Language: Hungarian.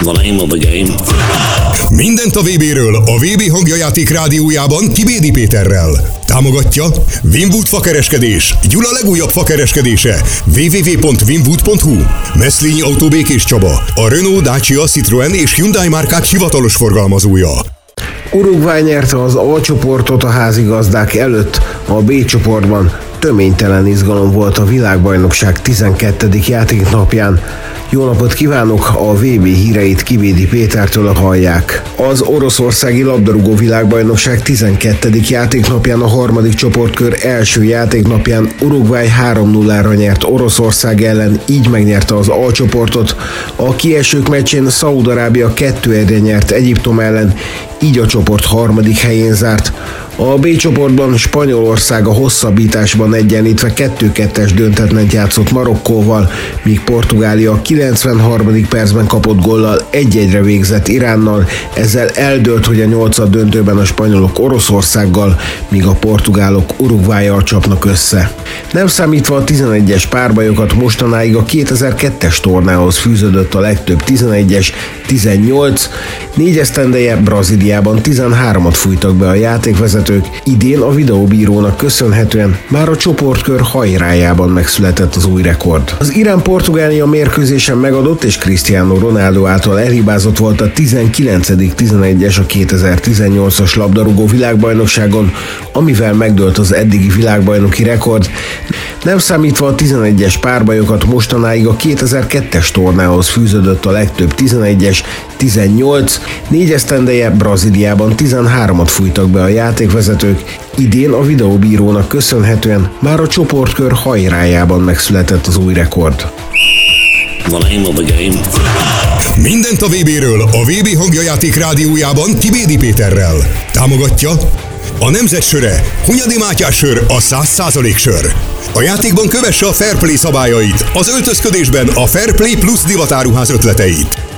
The name of the game. Mindent a VB-ről a VB hangjajáték rádiójában Kibédi Péterrel. Támogatja Winwood fakereskedés, Gyula legújabb fakereskedése, www.winwood.hu. Messzlényi Autó Békés Csaba, a Renault, Dacia, Citroen és Hyundai márkák hivatalos forgalmazója. Uruguay nyerte az A csoportot a házigazdák előtt, a B csoportban töménytelen izgalom volt a világbajnokság 12. játéknapján. Jó napot kívánok, a VB híreit Kibédi Pétertől hallják. Az oroszországi labdarúgó világbajnokság 12. játéknapján, a harmadik csoportkör első játéknapján Uruguay 3-0-ra nyert Oroszország ellen, így megnyerte az A csoportot. A kiesők meccsén Szaúd-Arábia 2-1-re nyert Egyiptom ellen, így a csoport harmadik helyén zárt. A B csoportban Spanyolország a hosszabbításban egyenlítve 2-2-es döntetlent játszott Marokkóval, míg Portugália a 93. percben kapott góllal 1-1-re végzett Iránnal, ezzel eldőlt, hogy a 8. döntőben a spanyolok Oroszországgal, míg a portugálok Uruguayyal csapnak össze. Nem számítva a 11-es párbajokat, mostanáig a 2002-es tornához fűződött a legtöbb 11-es, 18, 4 esztendeje Brazíliában 13-at fújtak be a játékvezetők, idén a videóbírónak köszönhetően már a csoportkör hajrájában megszületett az új rekord. Az Irán-Portugália mérkőzésen megadott és Cristiano Ronaldo által elhibázott volt a 19. 11-es a 2018-as labdarúgó világbajnokságon, amivel megdőlt az eddigi világbajnoki rekord. Nem számítva a 11-es párbajokat, mostanáig a 2002-es tornához fűződött a legtöbb 11-es, 18, 4 esztendeje Brazíliában 13-at fújtak be a játékvezetők, idén a videóbírónak köszönhetően már a csoportkör hajrájában megszületett az új rekord. The name of the game. Mindent a VB-ről a VB hangjajáték rádiójában Kibédi Péterrel. Támogatja a Nemzet söre, Hunyadi Mátyás sör, a 100% sör. A játékban kövesse a Fair Play szabályait, az öltözködésben a Fair Play Plus divatáruház ötleteit.